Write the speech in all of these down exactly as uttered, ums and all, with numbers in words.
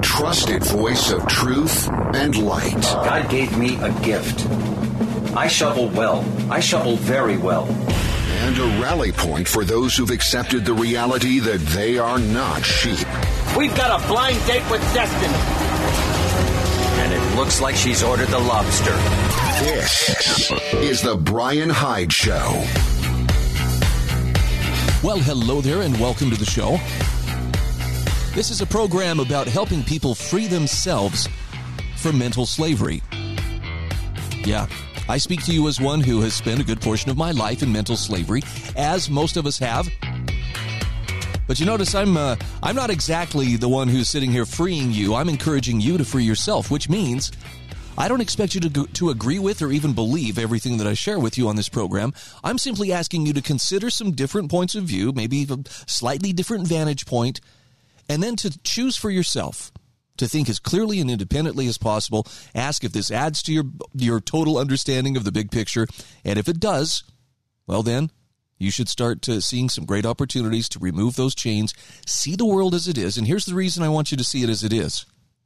trusted voice of truth and light. God gave me a gift. I shovel well. I shovel very well. And a rally point for those who've accepted the reality that they are not sheep. We've got a blind date with destiny. And it looks like she's ordered the lobster. This is the Brian Hyde Show. Well, hello there and welcome to the show. This is a program about helping people free themselves from mental slavery. Yeah, I speak to you as one who has spent a good portion of my life in mental slavery, as most of us have. But you notice I'm uh, I'm not exactly the one who's sitting here freeing you. I'm encouraging you to free yourself, which means I don't expect you to go, to agree with or even believe everything that I share with you on this program. I'm simply asking you to consider some different points of view, maybe a slightly different vantage point, and then to choose for yourself, to think as clearly and independently as possible. Ask if this adds to your your total understanding of the big picture. And if it does, well then, you should start to seeing some great opportunities to remove those chains, see the world as it is. And here's the reason I want you to see it as it is.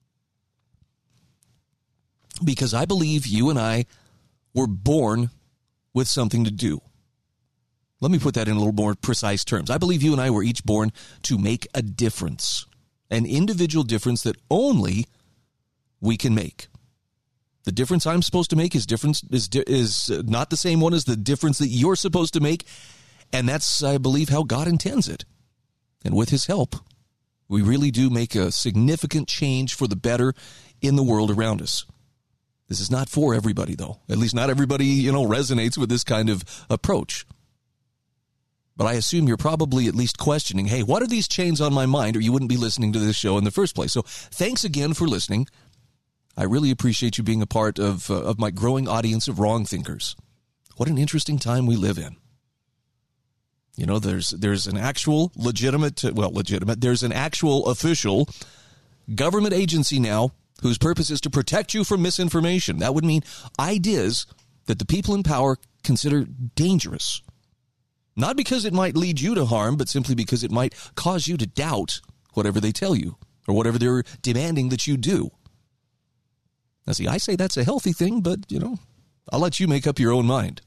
Because I believe you and I were born with something to do. Let me put that in a little more precise terms. I believe you and I were each born to make a difference, an individual difference that only we can make. The difference I'm supposed to make is difference is is not the same one as the difference that you're supposed to make, and that's, I believe, how God intends it. And with his help, we really do make a significant change for the better in the world around us. This is not for everybody, though. At least not everybody, you know, resonates with this kind of approach. But I assume you're probably at least questioning, hey, what are these chains on my mind, or you wouldn't be listening to this show in the first place. So thanks again for listening. I really appreciate you being a part of, uh, of my growing audience of wrong thinkers. What an interesting time we live in. You know, there's there's an actual legitimate, well, legitimate, there's an actual official government agency now whose purpose is to protect you from misinformation. That would mean ideas that the people in power consider dangerous. Not because it might lead you to harm, but simply because it might cause you to doubt whatever they tell you or whatever they're demanding that you do. Now, see, I say that's a healthy thing, but, you know, I'll let you make up your own mind.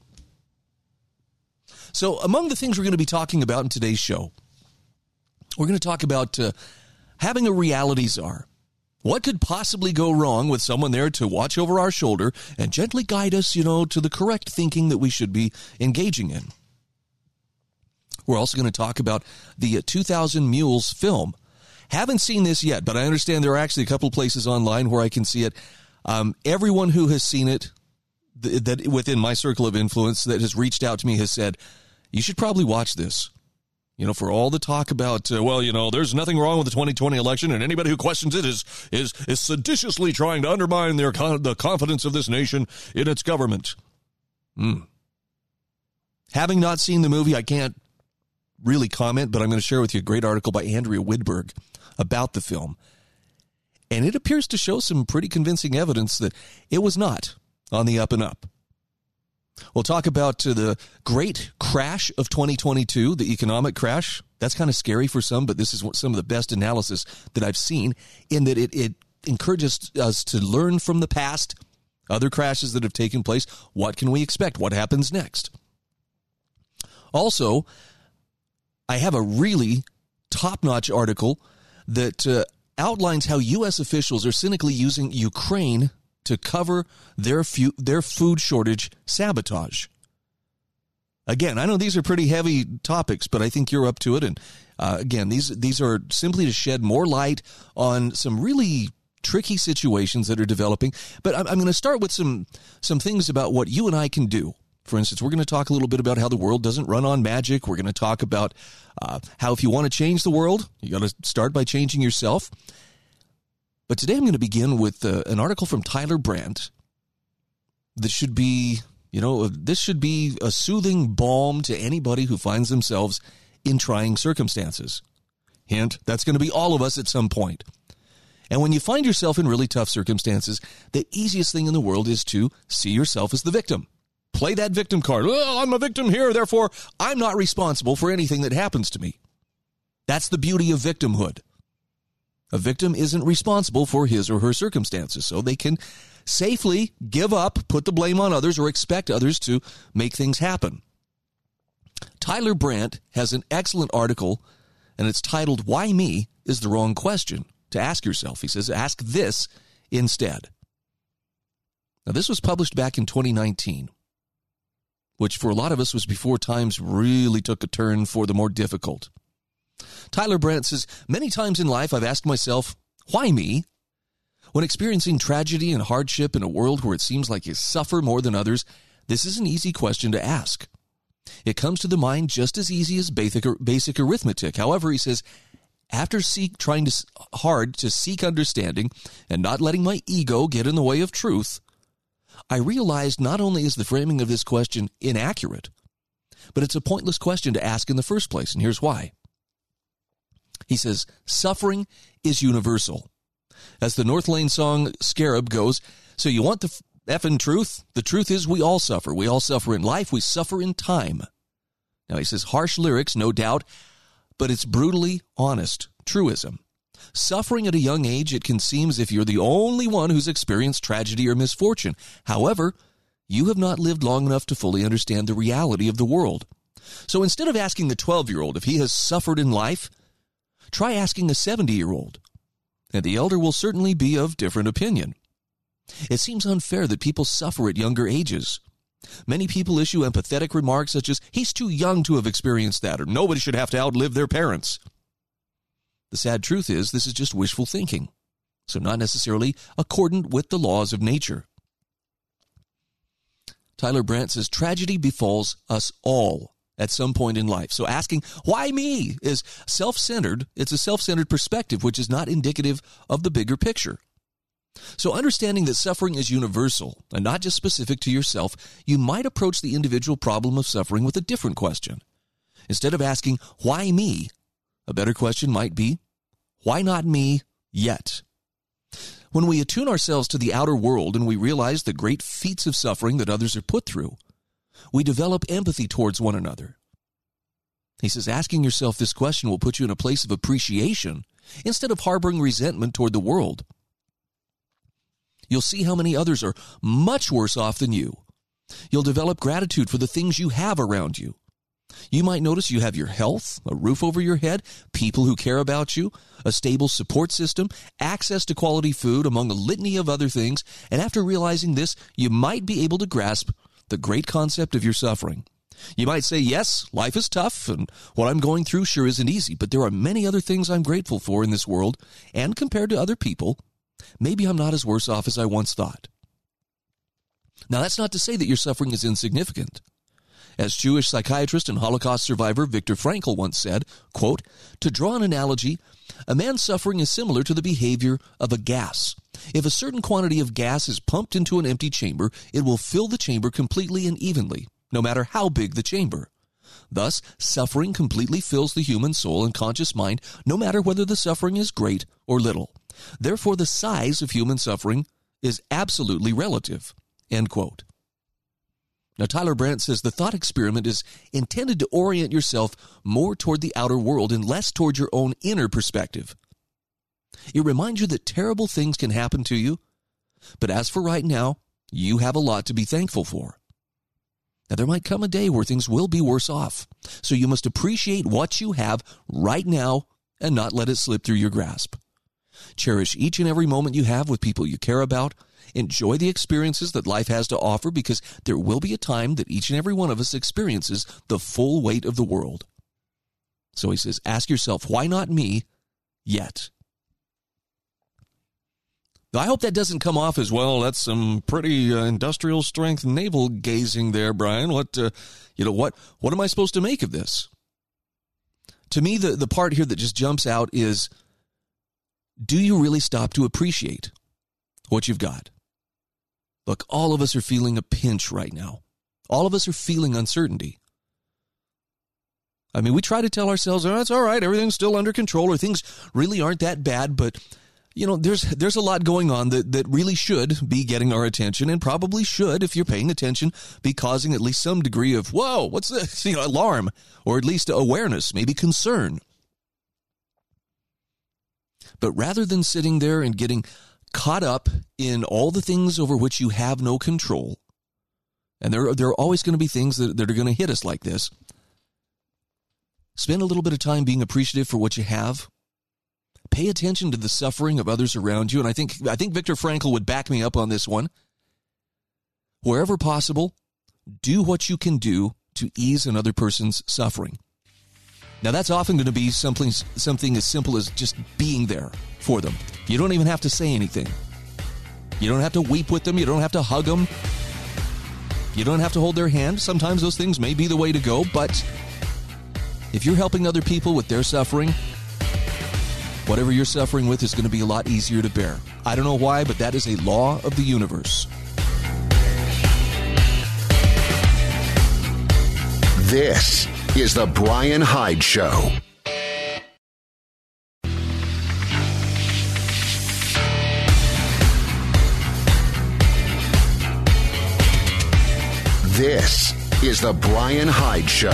So among the things we're going to be talking about in today's show, we're going to talk about uh, having a reality czar. What could possibly go wrong with someone there to watch over our shoulder and gently guide us, you know, to the correct thinking that we should be engaging in? We're also going to talk about the two thousand Mules film. Haven't seen this yet, but I understand there are actually a couple places online where I can see it. Um, everyone who has seen it, th- that within my circle of influence that has reached out to me has said, you should probably watch this. You know, for all the talk about, uh, well, you know, there's nothing wrong with the twenty twenty election, and anybody who questions it is is is seditiously trying to undermine their con- the confidence of this nation in its government. Mm. Having not seen the movie, I can't really comment, but I'm going to share with you a great article by Andrea Widberg about the film. And it appears to show some pretty convincing evidence that it was not on the up and up. We'll talk about uh, the great crash of twenty twenty-two, the economic crash. That's kind of scary for some, but this is what, some of the best analysis that I've seen in that it, it encourages us to learn from the past, other crashes that have taken place. What can we expect? What happens next? Also, I have a really top-notch article that uh, outlines how U S officials are cynically using Ukraine to cover their fu- their food shortage sabotage. Again, I know these are pretty heavy topics, but I think you're up to it. And uh, again, these these are simply to shed more light on some really tricky situations that are developing. But I'm, I'm going to start with some some things about what you and I can do. For instance, we're going to talk a little bit about how the world doesn't run on magic. We're going to talk about uh, how if you want to change the world, you got to start by changing yourself. But today I'm going to begin with uh, an article from Tyler Brandt that should be, you know, this should be a soothing balm to anybody who finds themselves in trying circumstances. Hint, that's going to be all of us at some point. And when you find yourself in really tough circumstances, the easiest thing in the world is to see yourself as the victim. Play that victim card. Oh, I'm a victim here, therefore I'm not responsible for anything that happens to me. That's the beauty of victimhood. A victim isn't responsible for his or her circumstances, so they can safely give up, put the blame on others, or expect others to make things happen. Tyler Brandt has an excellent article, and it's titled, "Why Me is the Wrong Question to Ask Yourself." He says, ask this instead. Now, this was published back in twenty nineteen, which for a lot of us was before times really took a turn for the more difficult. Tyler Brandt says, many times in life I've asked myself, why me? When experiencing tragedy and hardship in a world where it seems like you suffer more than others, this is an easy question to ask. It comes to the mind just as easy as basic, basic arithmetic. However, he says, after seek, trying to, hard to seek understanding and not letting my ego get in the way of truth, I realized not only is the framing of this question inaccurate, but it's a pointless question to ask in the first place, and here's why. He says, suffering is universal. As the North Lane song Scarab goes, so you want the effing truth? The truth is we all suffer. We all suffer in life. We suffer in time. Now, he says, harsh lyrics, no doubt, but it's brutally honest truism. Suffering at a young age, it can seem as if you're the only one who's experienced tragedy or misfortune. However, you have not lived long enough to fully understand the reality of the world. So instead of asking the twelve-year-old if he has suffered in life, try asking a seventy-year-old, and the elder will certainly be of different opinion. It seems unfair that people suffer at younger ages. Many people issue empathetic remarks such as, he's too young to have experienced that, or nobody should have to outlive their parents. The sad truth is, this is just wishful thinking, so not necessarily accordant with the laws of nature. Tyler Brandt says, tragedy befalls us all at some point in life. So asking, why me, is self-centered. It's a self-centered perspective, which is not indicative of the bigger picture. So understanding that suffering is universal and not just specific to yourself, you might approach the individual problem of suffering with a different question. Instead of asking, why me? A better question might be, why not me yet? When we attune ourselves to the outer world and we realize the great feats of suffering that others are put through, we develop empathy towards one another. He says, asking yourself this question will put you in a place of appreciation instead of harboring resentment toward the world. You'll see how many others are much worse off than you. You'll develop gratitude for the things you have around you. You might notice you have your health, a roof over your head, people who care about you, a stable support system, access to quality food, among a litany of other things, and after realizing this, you might be able to grasp the great concept of your suffering. You might say, yes, life is tough, and what I'm going through sure isn't easy, but there are many other things I'm grateful for in this world, and compared to other people, maybe I'm not as worse off as I once thought. Now, that's not to say that your suffering is insignificant. As Jewish psychiatrist and Holocaust survivor Viktor Frankl once said, quote, to draw an analogy, a man's suffering is similar to the behavior of a gas. If a certain quantity of gas is pumped into an empty chamber, it will fill the chamber completely and evenly, no matter how big the chamber. Thus, suffering completely fills the human soul and conscious mind, no matter whether the suffering is great or little. Therefore, the size of human suffering is absolutely relative, end quote. Now, Tyler Brandt says the thought experiment is intended to orient yourself more toward the outer world and less toward your own inner perspective. It reminds you that terrible things can happen to you, but as for right now, you have a lot to be thankful for. Now, there might come a day where things will be worse off, so you must appreciate what you have right now and not let it slip through your grasp. Cherish each and every moment you have with people you care about. Enjoy the experiences that life has to offer, because there will be a time that each and every one of us experiences the full weight of the world. So he says, ask yourself, why not me yet? I hope that doesn't come off as, well, that's some pretty uh, industrial strength navel gazing there, Brian. What, uh, you know, what, what am I supposed to make of this? To me, the, the part here that just jumps out is, do you really stop to appreciate what you've got? Look, all of us are feeling a pinch right now. All of us are feeling uncertainty. I mean, we try to tell ourselves, oh, it's all right, everything's still under control, or things really aren't that bad, but, you know, there's there's a lot going on that, that really should be getting our attention, and probably should, if you're paying attention, be causing at least some degree of, whoa, what's this, you know, alarm, or at least awareness, maybe concern. But rather than sitting there and getting caught up in all the things over which you have no control, and there, there are always going to be things that, that are going to hit us like this, spend a little bit of time being appreciative for what you have. Pay attention to the suffering of others around you. And I think I think Viktor Frankl would back me up on this one. Wherever possible, do what you can do to ease another person's suffering. Now, that's often going to be something, something as simple as just being there for them. You don't even have to say anything. You don't have to weep with them. You don't have to hug them. You don't have to hold their hand. Sometimes those things may be the way to go, but if you're helping other people with their suffering, whatever you're suffering with is going to be a lot easier to bear. I don't know why, but that is a law of the universe. This is the Brian Hyde Show. This is the Brian Hyde Show.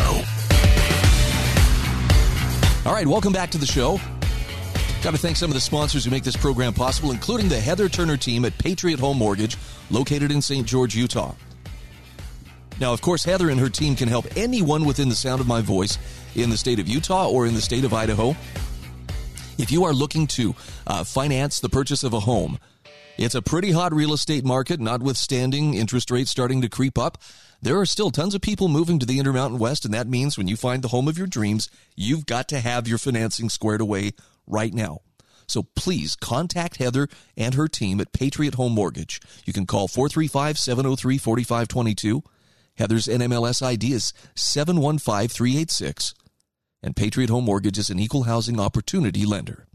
All right, welcome back to the show. Got to thank some of the sponsors who make this program possible, including the Heather Turner team at Patriot Home Mortgage, located in Saint George, Utah. Now, of course, Heather and her team can help anyone within the sound of my voice in the state of Utah or in the state of Idaho. If you are looking to uh, finance the purchase of a home, it's a pretty hot real estate market, notwithstanding interest rates starting to creep up. There are still tons of people moving to the Intermountain West, and that means when you find the home of your dreams, you've got to have your financing squared away right now. So please contact Heather and her team at Patriot Home Mortgage. You can call four three five, seven oh three, four five two two. Heather's N M L S I D is seven one five three eight six. And Patriot Home Mortgage is an equal housing opportunity lender.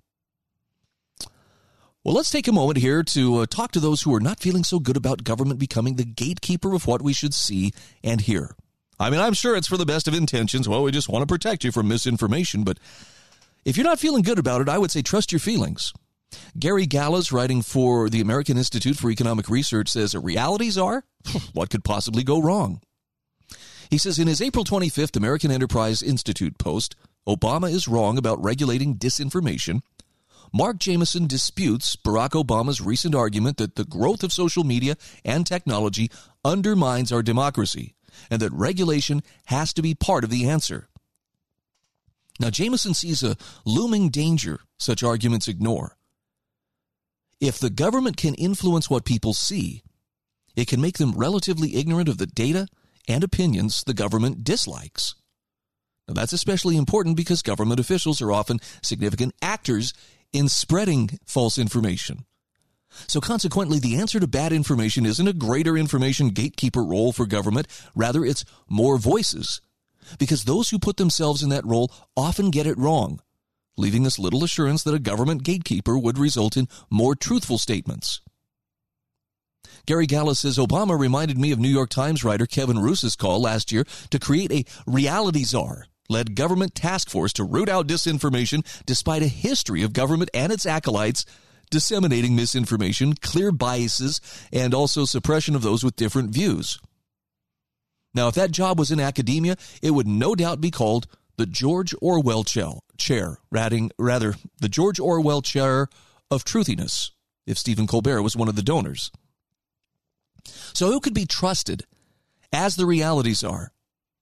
Well, let's take a moment here to uh, talk to those who are not feeling so good about government becoming the gatekeeper of what we should see and hear. I mean, I'm sure it's for the best of intentions. Well, we just want to protect you from misinformation. But if you're not feeling good about it, I would say trust your feelings. Gary Gallas, writing for the American Institute for Economic Research, says that realities are, what could possibly go wrong? He says in his April twenty-fifth American Enterprise Institute post, Obama is wrong about regulating disinformation. Mark Jameson disputes Barack Obama's recent argument that the growth of social media and technology undermines our democracy and that regulation has to be part of the answer. Now, Jameson sees a looming danger such arguments ignore. If the government can influence what people see, it can make them relatively ignorant of the data and opinions the government dislikes. Now, that's especially important because government officials are often significant actors in spreading false information. So consequently, the answer to bad information isn't a greater information gatekeeper role for government. Rather, it's more voices, because those who put themselves in that role often get it wrong, leaving us little assurance that a government gatekeeper would result in more truthful statements. Gary Gallas says, Obama reminded me of New York Times writer Kevin Roos's call last year to create a reality czar led government task force to root out disinformation despite a history of government and its acolytes disseminating misinformation, clear biases, and also suppression of those with different views. Now, if that job was in academia, it would no doubt be called the George Orwell chair, rather, the George Orwell chair of truthiness, if Stephen Colbert was one of the donors. So who could be trusted as the realities are?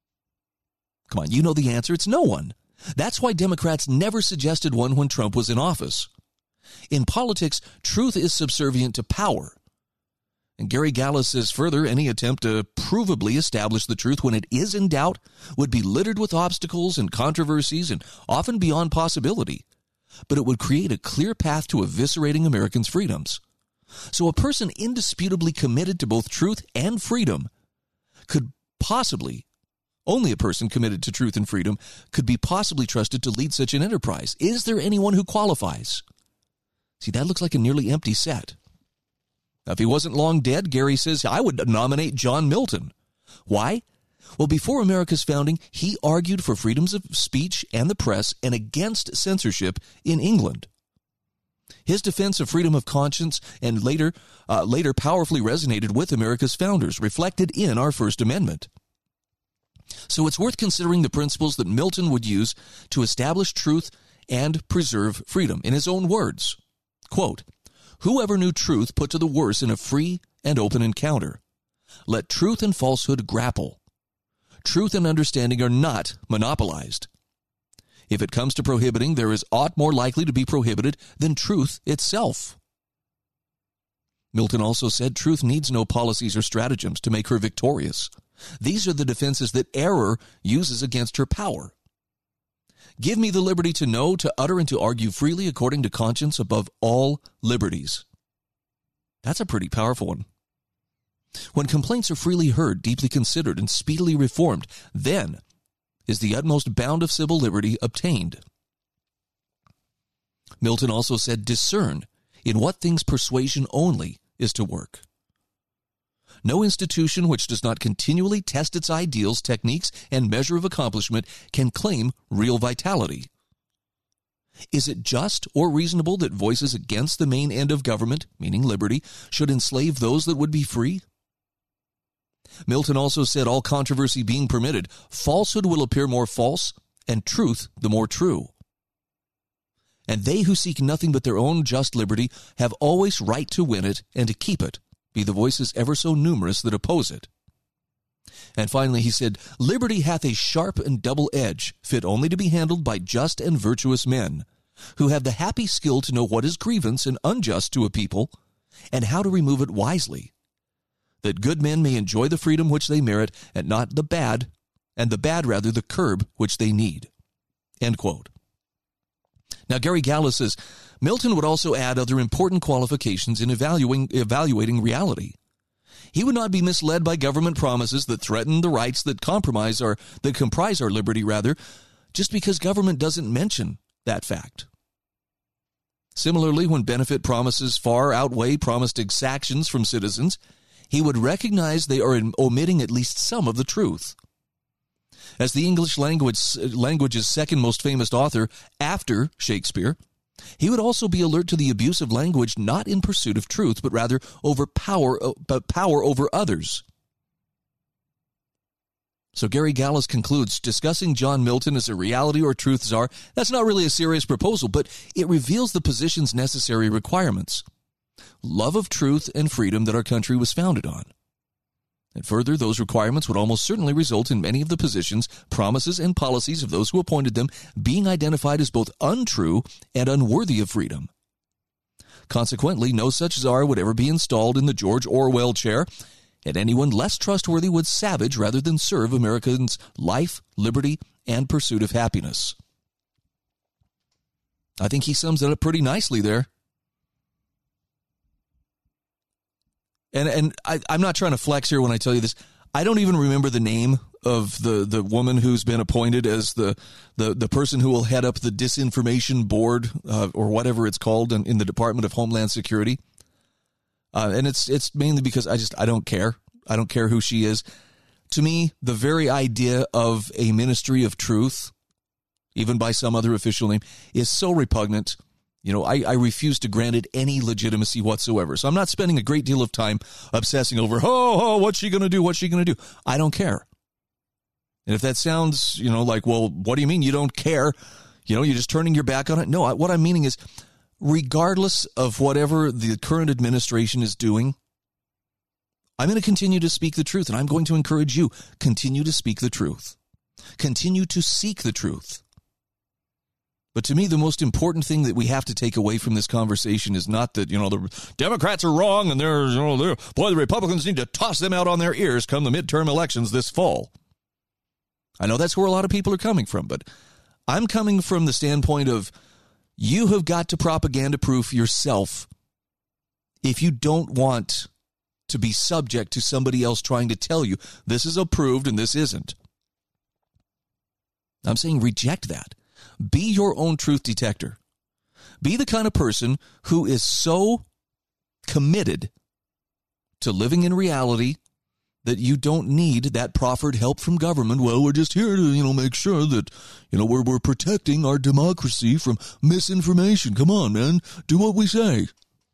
Come on, you know the answer. It's no one. That's why Democrats never suggested one when Trump was in office. In politics, truth is subservient to power. And Gary Gallas says further, any attempt to provably establish the truth when it is in doubt would be littered with obstacles and controversies and often beyond possibility. But it would create a clear path to eviscerating Americans' freedoms. So a person indisputably committed to both truth and freedom could possibly, only a person committed to truth and freedom could be possibly trusted to lead such an enterprise. Is there anyone who qualifies? See, that looks like a nearly empty set. Now, if he wasn't long dead, Gary says, I would nominate John Milton. Why? Well, before America's founding, he argued for freedoms of speech and the press and against censorship in England. His defense of freedom of conscience and later, uh, later powerfully resonated with America's founders, reflected in our First Amendment. So it's worth considering the principles that Milton would use to establish truth and preserve freedom. In his own words, quote, "Whoever knew truth put to the worse in a free and open encounter. Let truth and falsehood grapple. Truth and understanding are not monopolized. If it comes to prohibiting, there is aught more likely to be prohibited than truth itself." Milton also said truth needs no policies or stratagems to make her victorious. These are the defenses that error uses against her power. "Give me the liberty to know, to utter, and to argue freely according to conscience above all liberties." That's a pretty powerful one. When complaints are freely heard, deeply considered, and speedily reformed, then is the utmost bound of civil liberty obtained. Milton also said, "Discern in what things persuasion only is to work." No institution which does not continually test its ideals, techniques, and measure of accomplishment can claim real vitality. Is it just or reasonable that voices against the main end of government, meaning liberty, should enslave those that would be free? Milton also said, all controversy being permitted, falsehood will appear more false, and truth the more true. And they who seek nothing but their own just liberty have always right to win it and to keep it, be the voices ever so numerous that oppose it. And finally he said, liberty hath a sharp and double edge, fit only to be handled by just and virtuous men, who have the happy skill to know what is grievance and unjust to a people, and how to remove it wisely, that good men may enjoy the freedom which they merit, and not the bad, and the bad rather the curb which they need. End quote. Now, Gary Gallo says, Milton would also add other important qualifications in evaluating, evaluating reality. He would not be misled by government promises that threaten the rights that compromise our, that comprise our liberty, rather, just because government doesn't mention that fact. Similarly, when benefit promises far outweigh promised exactions from citizens, he would recognize they are omitting at least some of the truth. As the English language, language's second most famous author after Shakespeare, he would also be alert to the abuse of language not in pursuit of truth, but rather over power, but power over others. So Gary Gallo concludes, discussing John Milton as a reality or truth czar, that's not really a serious proposal, but it reveals the position's necessary requirements. Love of truth and freedom that our country was founded on. And further, those requirements would almost certainly result in many of the positions, promises, and policies of those who appointed them being identified as both untrue and unworthy of freedom. Consequently, no such czar would ever be installed in the George Orwell chair, and anyone less trustworthy would savage rather than serve Americans' life, liberty, and pursuit of happiness. I think he sums it up pretty nicely there. And and I, I'm not trying to flex here when I tell you this. I don't even remember the name of the, the woman who's been appointed as the, the, the person who will head up the disinformation board uh, or whatever it's called in, in the Department of Homeland Security. Uh, and it's it's mainly because I just I don't care. I don't care who she is. To me, the very idea of a ministry of truth, even by some other official name, is so repugnant. You know, I, I refuse to grant it any legitimacy whatsoever. So I'm not spending a great deal of time obsessing over, oh, oh what's she going to do? What's she going to do? I don't care. And if that sounds, you know, like, well, what do you mean you don't care? You know, you're just turning your back on it? No, I, what I'm meaning is, regardless of whatever the current administration is doing, I'm going to continue to speak the truth, and I'm going to encourage you, continue to speak the truth. Continue to seek the truth. But to me, the most important thing that we have to take away from this conversation is not that, you know, the Democrats are wrong and they're, you know, they're, boy, the Republicans need to toss them out on their ears come the midterm elections this fall. I know that's where a lot of people are coming from, but I'm coming from the standpoint of you have got to propaganda-proof yourself if you don't want to be subject to somebody else trying to tell you this is approved and this isn't. I'm saying reject that. Be your own truth detector. Be the kind of person who is so committed to living in reality that you don't need that proffered help from government. Well, we're just here to, you know, make sure that, you know, we're, we're protecting our democracy from misinformation. Come on, man. Do what we say.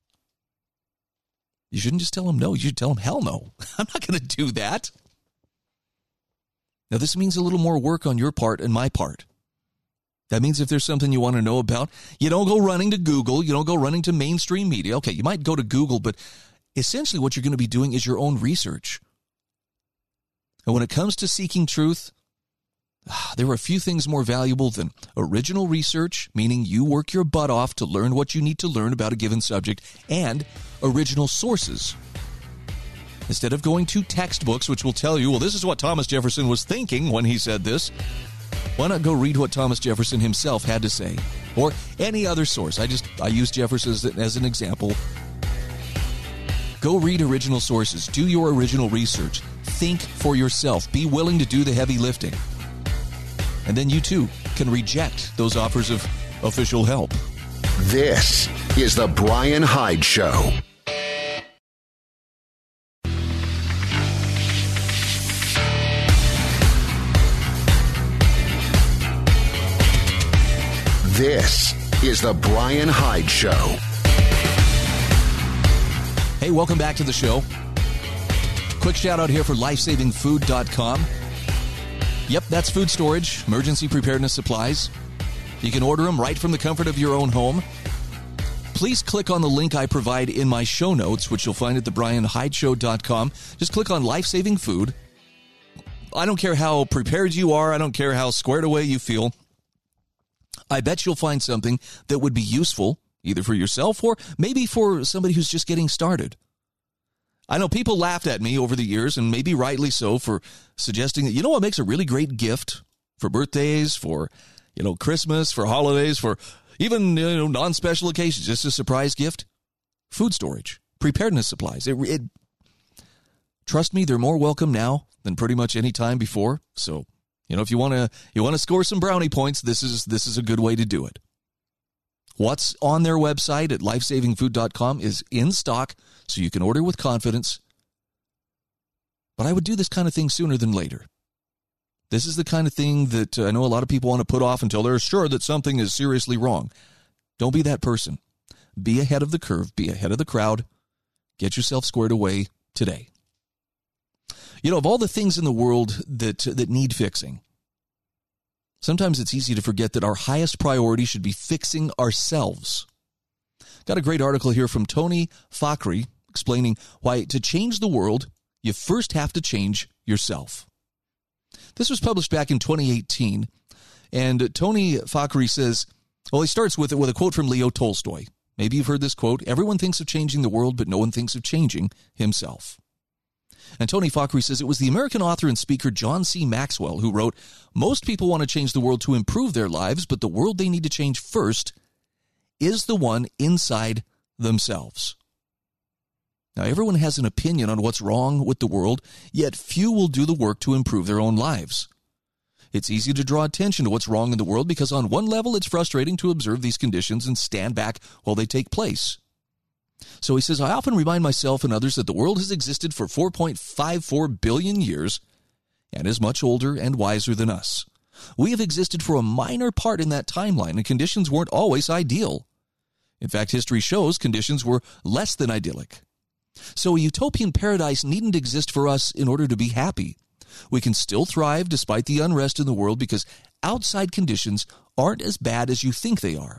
You shouldn't just tell them no. You should tell them hell no. I'm not going to do that. Now, this means a little more work on your part and my part. That means if there's something you want to know about, you don't go running to Google. You don't go running to mainstream media. Okay, you might go to Google, but essentially what you're going to be doing is your own research. And when it comes to seeking truth, there are a few things more valuable than original research, meaning you work your butt off to learn what you need to learn about a given subject, and original sources. Instead of going to textbooks, which will tell you, well, this is what Thomas Jefferson was thinking when he said this, why not go read what Thomas Jefferson himself had to say? Or any other source. I just, I use Jefferson as, as an example. Go read original sources. Do your original research. Think for yourself. Be willing to do the heavy lifting. And then you too can reject those offers of official help. This is the Brian Hyde Show. This is the Brian Hyde Show. Hey, welcome back to the show. Quick shout out here for life saving food dot com. Yep, that's food storage, emergency preparedness supplies. You can order them right from the comfort of your own home. Please click on the link I provide in my show notes, which you'll find at the brian hyde show dot com. Just click on Life Saving Food. I don't care how prepared you are. I don't care how squared away you feel. I bet you'll find something that would be useful, either for yourself or maybe for somebody who's just getting started. I know people laughed at me over the years, and maybe rightly so, for suggesting that, you know what makes a really great gift for birthdays, for, you know, Christmas, for holidays, for even, you know, non-special occasions, just a surprise gift? Food storage, preparedness supplies. It, it, trust me, they're more welcome now than pretty much any time before. So, you know, if you want to you want to score some brownie points, this is this is a good way to do it. What's on their website at life saving food dot com is in stock, so you can order with confidence. But I would do this kind of thing sooner than later. This is the kind of thing that uh, I know a lot of people want to put off until they're sure that something is seriously wrong. Don't be that person. Be ahead of the curve. Be ahead of the crowd. Get yourself squared away today. You know, of all the things in the world that that need fixing, sometimes it's easy to forget that our highest priority should be fixing ourselves. Got a great article here from Tony Fakhri explaining why to change the world, you first have to change yourself. This was published back in twenty eighteen, and Tony Fakhri says, well, he starts with, with a quote from Leo Tolstoy. Maybe you've heard this quote: everyone thinks of changing the world, but no one thinks of changing himself. And Tony Fakhri says it was the American author and speaker John C. Maxwell who wrote, most people want to change the world to improve their lives, but the world they need to change first is the one inside themselves. Now, everyone has an opinion on what's wrong with the world, yet few will do the work to improve their own lives. It's easy to draw attention to what's wrong in the world because on one level it's frustrating to observe these conditions and stand back while they take place. So he says, I often remind myself and others that the world has existed for four point five four billion years and is much older and wiser than us. We have existed for a minor part in that timeline, and conditions weren't always ideal. In fact, history shows conditions were less than idyllic. So a utopian paradise needn't exist for us in order to be happy. We can still thrive despite the unrest in the world because outside conditions aren't as bad as you think they are.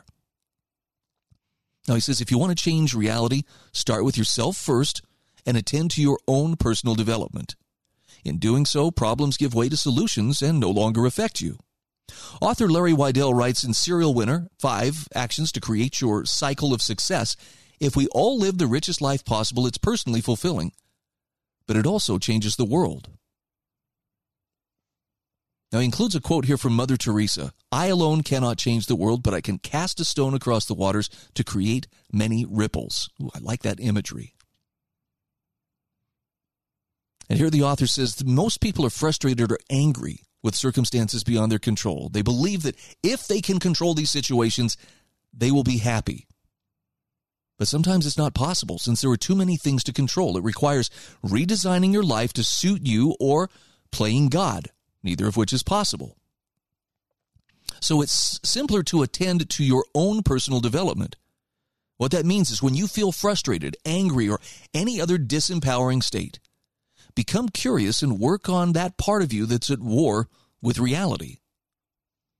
Now, he says, if you want to change reality, start with yourself first and attend to your own personal development. In doing so, problems give way to solutions and no longer affect you. Author Larry Weidel writes in Serial Winner, Five Actions to Create Your Cycle of Success, if we all live the richest life possible, it's personally fulfilling, but it also changes the world. Now, he includes a quote here from Mother Teresa. I alone cannot change the world, but I can cast a stone across the waters to create many ripples. Ooh, I like that imagery. And here the author says that most people are frustrated or angry with circumstances beyond their control. They believe that if they can control these situations, they will be happy. But sometimes it's not possible since there are too many things to control. It requires redesigning your life to suit you or playing God, neither of which is possible. So it's simpler to attend to your own personal development. What that means is when you feel frustrated, angry, or any other disempowering state, become curious and work on that part of you that's at war with reality.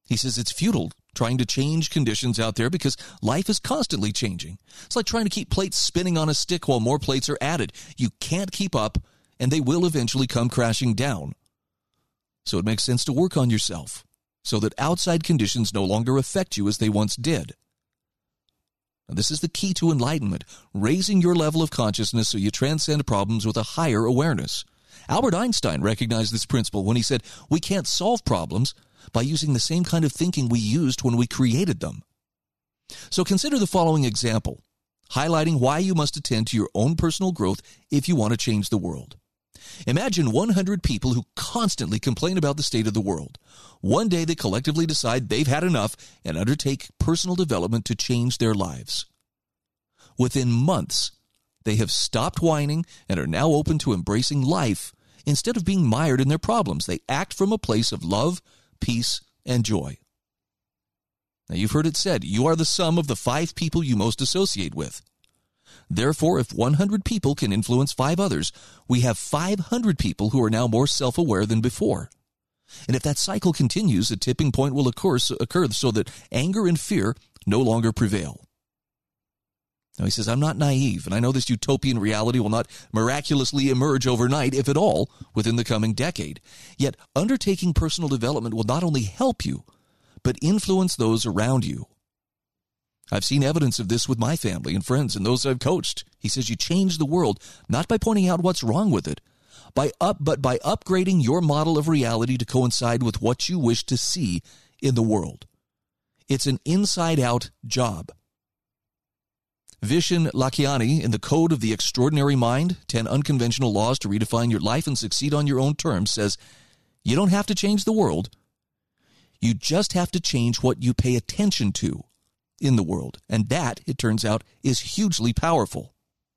He says it's futile trying to change conditions out there because life is constantly changing. It's like trying to keep plates spinning on a stick while more plates are added. You can't keep up, and they will eventually come crashing down. So it makes sense to work on yourself so that outside conditions no longer affect you as they once did. Now, this is the key to enlightenment, raising your level of consciousness so you transcend problems with a higher awareness. Albert Einstein recognized this principle when he said, we can't solve problems by using the same kind of thinking we used when we created them. So consider the following example, highlighting why you must attend to your own personal growth if you want to change the world. Imagine one hundred people who constantly complain about the state of the world. One day they collectively decide they've had enough and undertake personal development to change their lives. Within months, they have stopped whining and are now open to embracing life. Instead of being mired in their problems, they act from a place of love, peace, and joy. Now, you've heard it said, you are the sum of the five people you most associate with. Therefore, if one hundred people can influence five others, we have five hundred people who are now more self-aware than before. And if that cycle continues, a tipping point will occur, occur so that anger and fear no longer prevail. Now, he says, I'm not naive, and I know this utopian reality will not miraculously emerge overnight, if at all, within the coming decade. Yet, undertaking personal development will not only help you, but influence those around you. I've seen evidence of this with my family and friends and those I've coached. He says you change the world, not by pointing out what's wrong with it, by up, but by upgrading your model of reality to coincide with what you wish to see in the world. It's an inside-out job. Vishen Lakhiani, in The Code of the Extraordinary Mind, ten Unconventional Laws to Redefine Your Life and Succeed on Your Own Terms, says, you don't have to change the world. You just have to change what you pay attention to in the world. And that, it turns out, is hugely powerful.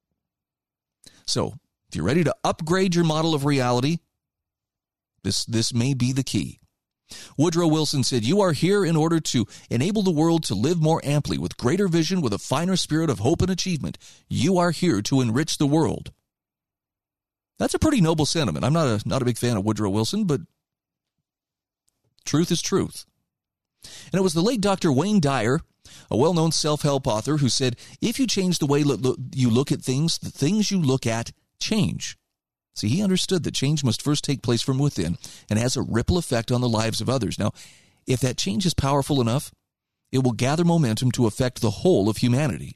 So, if you're ready to upgrade your model of reality, this, this may be the key. Woodrow Wilson said, you are here in order to enable the world to live more amply, with greater vision, with a finer spirit of hope and achievement. You are here to enrich the world. That's a pretty noble sentiment. I'm not a, not a big fan of Woodrow Wilson, but truth is truth. And it was the late Doctor Wayne Dyer, a well-known self-help author, who said, if you change the way lo- lo- you look at things, the things you look at change. See, he understood that change must first take place from within and has a ripple effect on the lives of others. Now, if that change is powerful enough, it will gather momentum to affect the whole of humanity.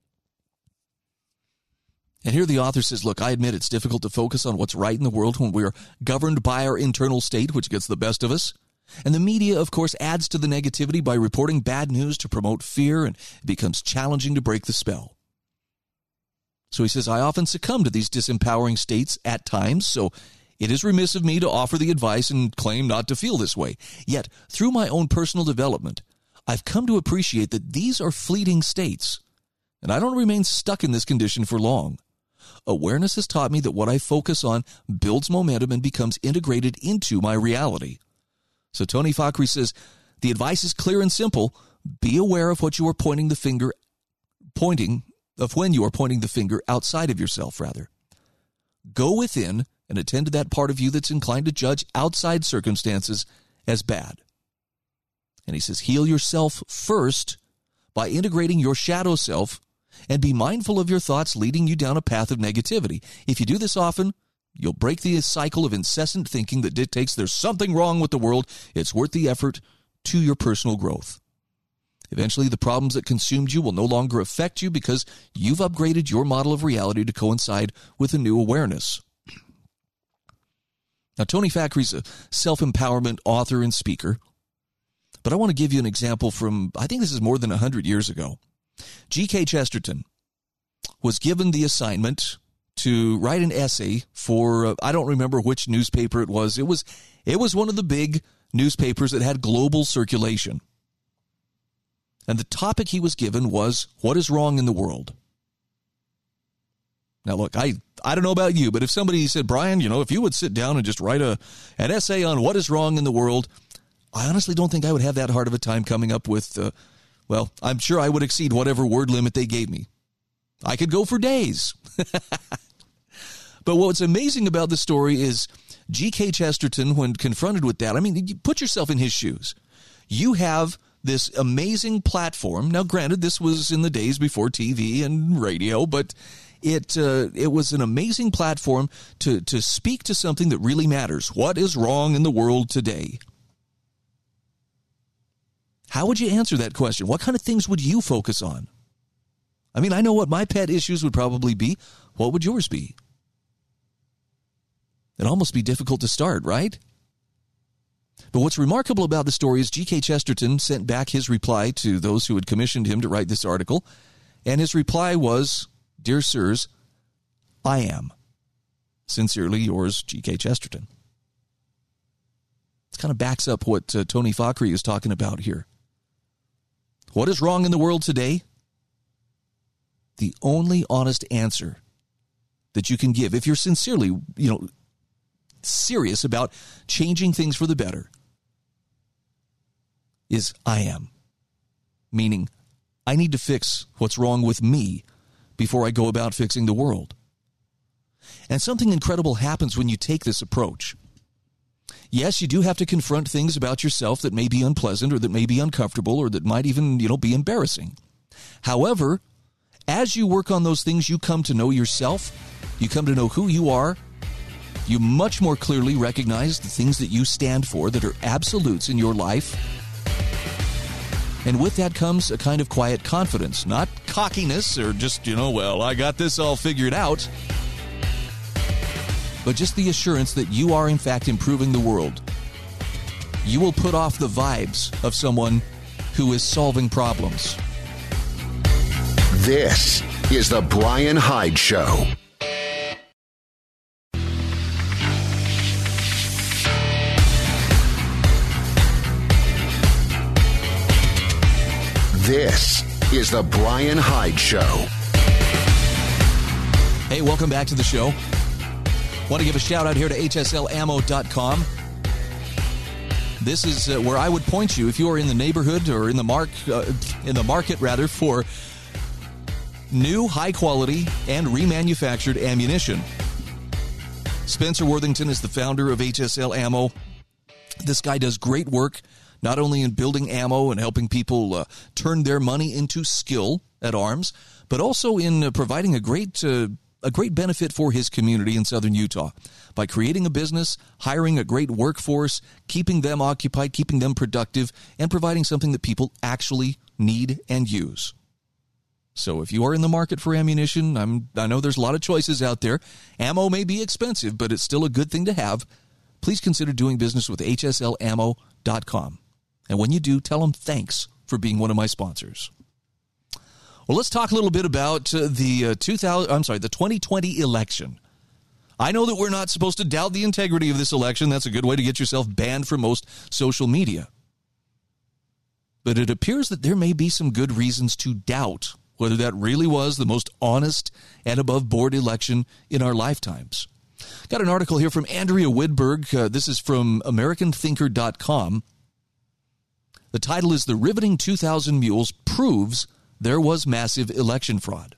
And here the author says, look, I admit it's difficult to focus on what's right in the world when we are governed by our internal state, which gets the best of us. And the media, of course, adds to the negativity by reporting bad news to promote fear, and it becomes challenging to break the spell. So he says, I often succumb to these disempowering states at times, so it is remiss of me to offer the advice and claim not to feel this way. Yet, through my own personal development, I've come to appreciate that these are fleeting states, and I don't remain stuck in this condition for long. Awareness has taught me that what I focus on builds momentum and becomes integrated into my reality. So Tony Fakri says, the advice is clear and simple. Be aware of what you are pointing the finger, pointing, of when you are pointing the finger outside of yourself, rather. Go within and attend to that part of you that's inclined to judge outside circumstances as bad. And he says, heal yourself first by integrating your shadow self, and be mindful of your thoughts leading you down a path of negativity. If you do this often, you'll break the cycle of incessant thinking that dictates there's something wrong with the world. It's worth the effort to your personal growth. Eventually, the problems that consumed you will no longer affect you because you've upgraded your model of reality to coincide with a new awareness. Now, Tony Fakri's a self-empowerment author and speaker, but I want to give you an example from, I think this is more than one hundred years ago. G K Chesterton was given the assignment to write an essay for, uh, I don't remember which newspaper it was. It was, it was one of the big newspapers that had global circulation. And the topic he was given was, what is wrong in the world? Now, look, I, I don't know about you, but if somebody said, Brian, you know, if you would sit down and just write a an essay on what is wrong in the world, I honestly don't think I would have that hard of a time coming up with, uh, well, I'm sure I would exceed whatever word limit they gave me. I could go for days. But what's amazing about the story is G K Chesterton, when confronted with that, I mean, you put yourself in his shoes. You have this amazing platform. Now, granted, this was in the days before T V and radio, but it uh, it was an amazing platform to, to speak to something that really matters. What is wrong in the world today? How would you answer that question? What kind of things would you focus on? I mean, I know what my pet issues would probably be. What would yours be? It'd almost be difficult to start, right? But what's remarkable about the story is G K Chesterton sent back his reply to those who had commissioned him to write this article, and his reply was, "Dear sirs, I am. Sincerely yours, G K Chesterton." It kind of backs up what uh, Tony Faucry is talking about here. What is wrong in the world today? The only honest answer that you can give, if you're sincerely, you know, serious about changing things for the better, is I am. Meaning, I need to fix what's wrong with me before I go about fixing the world. And something incredible happens when you take this approach. Yes, you do have to confront things about yourself that may be unpleasant or that may be uncomfortable or that might even, you know, be embarrassing. However, as you work on those things, you come to know yourself, you come to know who you are, you much more clearly recognize the things that you stand for that are absolutes in your life. And with that comes a kind of quiet confidence, not cockiness or just, you know, well, I got this all figured out, but just the assurance that you are, in fact, improving the world. You will put off the vibes of someone who is solving problems. This is the Brian Hyde Show. This is the Brian Hyde Show. Hey, welcome back to the show. Want to give a shout out here to H S L ammo dot com. This is uh, where I would point you if you are in the neighborhood or in the mark uh, in the market rather for new, high quality and remanufactured ammunition. Spencer Worthington is the founder of H S L Ammo. This guy does great work, not only in building ammo and helping people uh, turn their money into skill at arms, but also in uh, providing a great uh, a great benefit for his community in southern Utah by creating a business, hiring a great workforce, keeping them occupied, keeping them productive, and providing something that people actually need and use. So if you are in the market for ammunition, I'm, I know there's a lot of choices out there. Ammo may be expensive, but it's still a good thing to have. Please consider doing business with H S L ammo dot com. And when you do, tell them thanks for being one of my sponsors. Well, let's talk a little bit about uh, the uh, two thousand. I'm sorry, the twenty twenty election. I know that we're not supposed to doubt the integrity of this election. That's a good way to get yourself banned from most social media. But it appears that there may be some good reasons to doubt whether that really was the most honest and above-board election in our lifetimes. Got an article here from Andrea Widberg. Uh, this is from American Thinker dot com. The title is "The Riveting two thousand Mules Proves There Was Massive Election Fraud."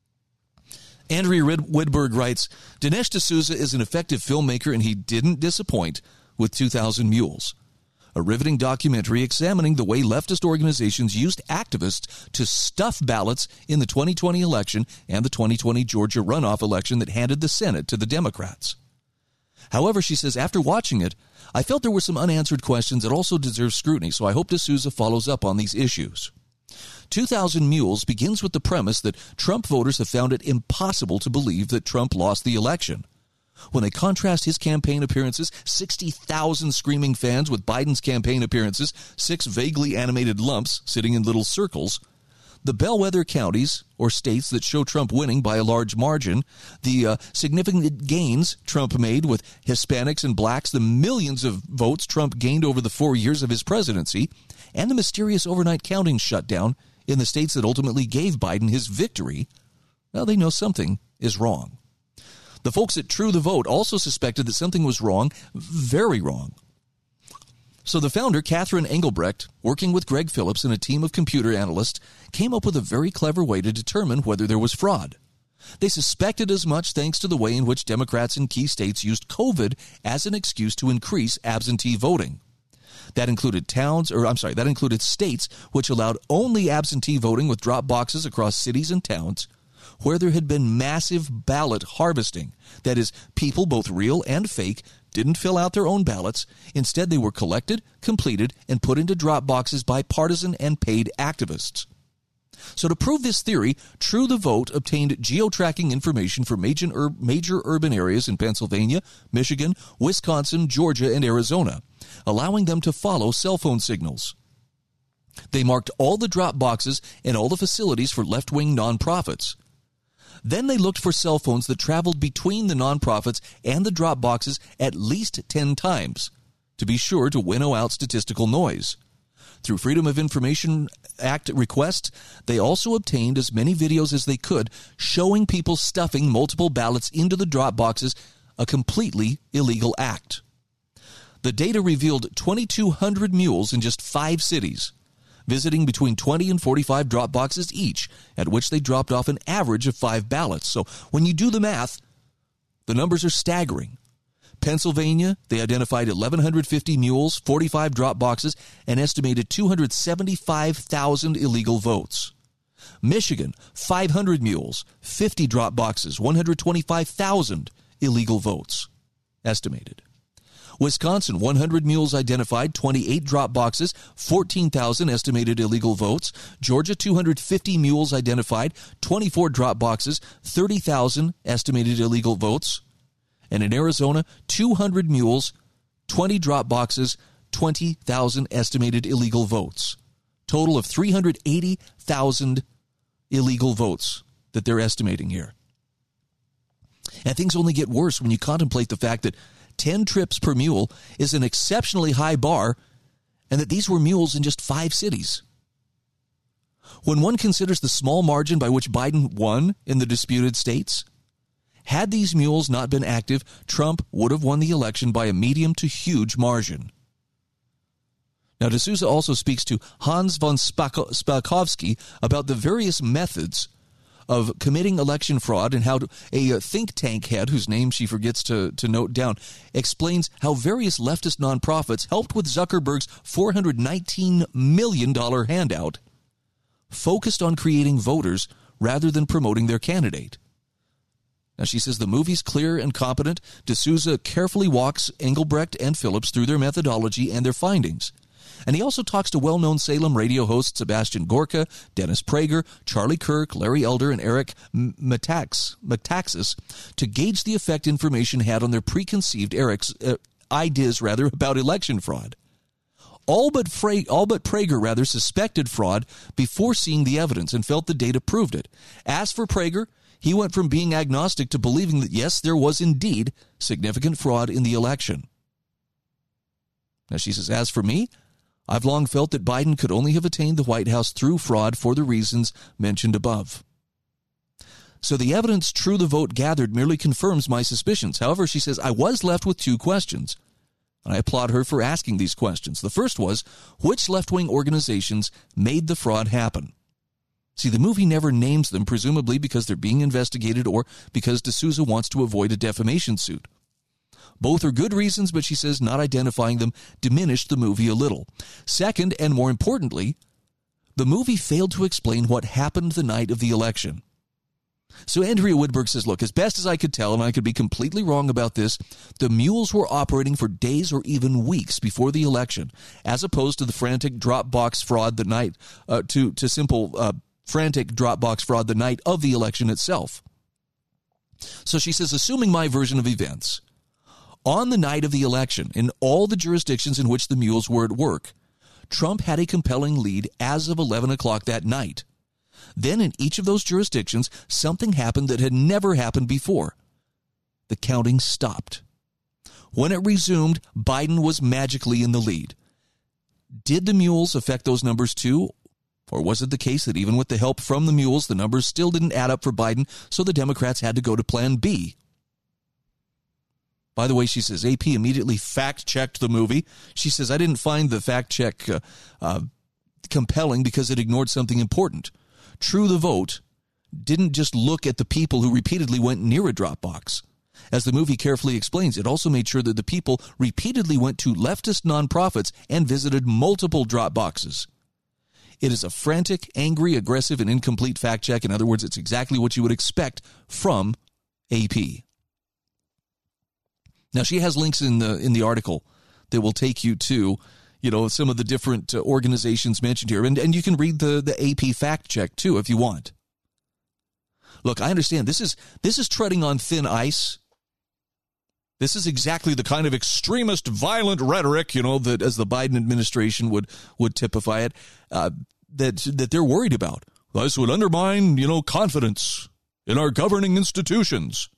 Andrea Widberg writes, Dinesh D'Souza is an effective filmmaker and he didn't disappoint with two thousand Mules, a riveting documentary examining the way leftist organizations used activists to stuff ballots in the twenty twenty election and the twenty twenty Georgia runoff election that handed the Senate to the Democrats. However, she says, after watching it, I felt there were some unanswered questions that also deserve scrutiny, so I hope D'Souza follows up on these issues. two thousand Mules begins with the premise that Trump voters have found it impossible to believe that Trump lost the election. When they contrast his campaign appearances, sixty thousand screaming fans, with Biden's campaign appearances, six vaguely animated lumps sitting in little circles, the bellwether counties, or states that show Trump winning by a large margin, the uh, significant gains Trump made with Hispanics and blacks, the millions of votes Trump gained over the four years of his presidency, and the mysterious overnight counting shutdown in the states that ultimately gave Biden his victory, well, they know something is wrong. The folks at True the Vote also suspected that something was wrong, very wrong. So the founder, Catherine Engelbrecht, working with Greg Phillips and a team of computer analysts, came up with a very clever way to determine whether there was fraud. They suspected as much thanks to the way in which Democrats in key states used COVID as an excuse to increase absentee voting. That included towns, or I'm sorry, that included states which allowed only absentee voting with drop boxes across cities and towns where there had been massive ballot harvesting. That is, people, both real and fake, didn't fill out their own ballots. Instead, they were collected, completed, and put into drop boxes by partisan and paid activists. So to prove this theory, True the Vote obtained geo-tracking information for major, ur- major urban areas in Pennsylvania, Michigan, Wisconsin, Georgia, and Arizona, allowing them to follow cell phone signals. They marked all the drop boxes and all the facilities for left-wing nonprofits. Then they looked for cell phones that traveled between the nonprofits and the drop boxes at least ten times, to be sure to winnow out statistical noise. Through Freedom of Information Act requests, they also obtained as many videos as they could showing people stuffing multiple ballots into the drop boxes, a completely illegal act. The data revealed twenty-two hundred mules in just five cities, visiting between twenty and forty-five drop boxes each, at which they dropped off an average of five ballots. So when you do the math, the numbers are staggering. Pennsylvania, they identified one thousand one hundred fifty mules, forty-five drop boxes, and estimated two hundred seventy-five thousand illegal votes. Michigan, five hundred mules, fifty drop boxes, one hundred twenty-five thousand illegal votes estimated. Wisconsin, one hundred mules identified, twenty-eight drop boxes, fourteen thousand estimated illegal votes. Georgia, two hundred fifty mules identified, twenty-four drop boxes, thirty thousand estimated illegal votes. And in Arizona, two hundred mules, twenty drop boxes, twenty thousand estimated illegal votes. Total of three hundred eighty thousand illegal votes that they're estimating here. And things only get worse when you contemplate the fact that ten trips per mule is an exceptionally high bar, and that these were mules in just five cities. When one considers the small margin by which Biden won in the disputed states, had these mules not been active, Trump would have won the election by a medium to huge margin. Now, D'Souza also speaks to Hans von Spakovsky about the various methods of committing election fraud and how a think tank head, whose name she forgets to, to note down, explains how various leftist nonprofits helped with Zuckerberg's four hundred nineteen million dollars handout, focused on creating voters rather than promoting their candidate. Now, she says the movie's clear and competent. D'Souza carefully walks Engelbrecht and Phillips through their methodology and their findings. And he also talks to well-known Salem radio hosts Sebastian Gorka, Dennis Prager, Charlie Kirk, Larry Elder, and Eric Metaxas to gauge the effect information had on their preconceived Eric's uh, ideas rather about election fraud. All but, Fra- all but Prager rather suspected fraud before seeing the evidence and felt the data proved it. As for Prager, he went from being agnostic to believing that, yes, there was indeed significant fraud in the election. Now, she says, as for me, I've long felt that Biden could only have attained the White House through fraud for the reasons mentioned above. So the evidence True the Vote gathered merely confirms my suspicions. However, she says, I was left with two questions, and I applaud her for asking these questions. The first was, which left-wing organizations made the fraud happen? See, the movie never names them, presumably because they're being investigated or because D'Souza wants to avoid a defamation suit. Both are good reasons, but she says not identifying them diminished the movie a little. Second, and more importantly, the movie failed to explain what happened the night of the election. So Andrea Woodberg says, look, as best as I could tell, and I could be completely wrong about this, the mules were operating for days or even weeks before the election, as opposed to the frantic drop box fraud the night, uh, to, to simple uh, frantic drop box fraud the night of the election itself. So she says, assuming my version of events, on the night of the election, in all the jurisdictions in which the mules were at work, Trump had a compelling lead as of eleven o'clock that night. Then in each of those jurisdictions, something happened that had never happened before. The counting stopped. When it resumed, Biden was magically in the lead. Did the mules affect those numbers too? Or was it the case that even with the help from the mules, the numbers still didn't add up for Biden, so the Democrats had to go to Plan B? By the way, she says, A P immediately fact-checked the movie. She says, I didn't find the fact-check uh, uh, compelling because it ignored something important. True the Vote didn't just look at the people who repeatedly went near a drop box. As the movie carefully explains, it also made sure that the people repeatedly went to leftist nonprofits and visited multiple drop boxes. It is a frantic, angry, aggressive, and incomplete fact check. In other words, it's exactly what you would expect from A P. Now, she has links in the in the article that will take you to, you know, some of the different uh, organizations mentioned here. And, and you can read the, the A P fact check, too, if you want. Look, I understand this is this is treading on thin ice. This is exactly the kind of extremist, violent rhetoric, you know, that as the Biden administration would would typify it, uh, that that they're worried about. This would undermine, you know, confidence in our governing institutions.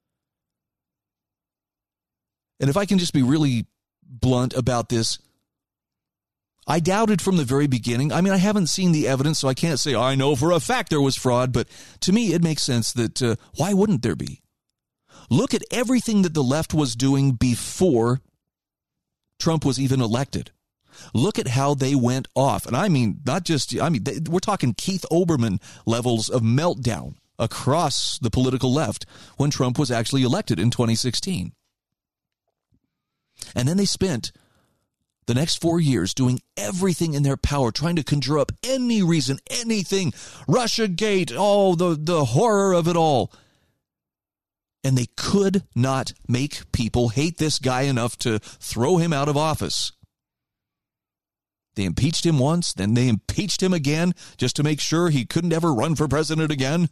And if I can just be really blunt about this, I doubted from the very beginning. I mean, I haven't seen the evidence, so I can't say I know for a fact there was fraud, but to me it makes sense that uh, why wouldn't there be? Look at everything that the left was doing before Trump was even elected. Look at how they went off. And I mean, not just, I mean, they, we're talking Keith Olbermann levels of meltdown across the political left when Trump was actually elected in twenty sixteen. And then they spent the next four years doing everything in their power, trying to conjure up any reason, anything, Russiagate, oh, the, the horror of it all. And they could not make people hate this guy enough to throw him out of office. They impeached him once, then they impeached him again just to make sure he couldn't ever run for president again.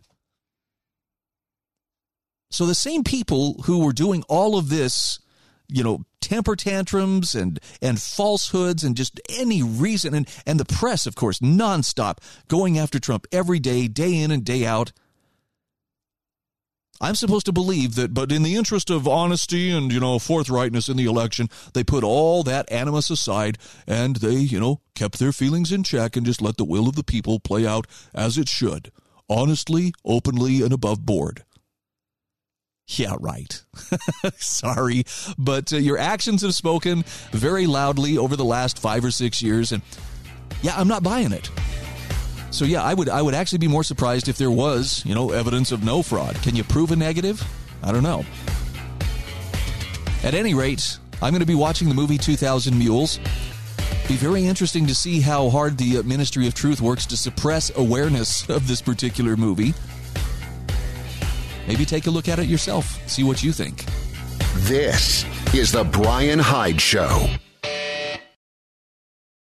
So the same people who were doing all of this, you know, temper tantrums and, and falsehoods and just any reason, and, and the press, of course, nonstop going after Trump every day, day in and day out. I'm supposed to believe that, but in the interest of honesty and, you know, forthrightness in the election, they put all that animus aside and they, you know, kept their feelings in check and just let the will of the people play out as it should, honestly, openly, and above board. Yeah, right. Sorry, but uh, your actions have spoken very loudly over the last five or six years, and yeah, I'm not buying it. So yeah, I would I would actually be more surprised if there was, you know, evidence of no fraud. Can you prove a negative? I don't know. At any rate, I'm going to be watching the movie two thousand Mules. Be very interesting to see how hard the Ministry of Truth works to suppress awareness of this particular movie. Maybe take a look at it yourself. See what you think. This is the Brian Hyde Show.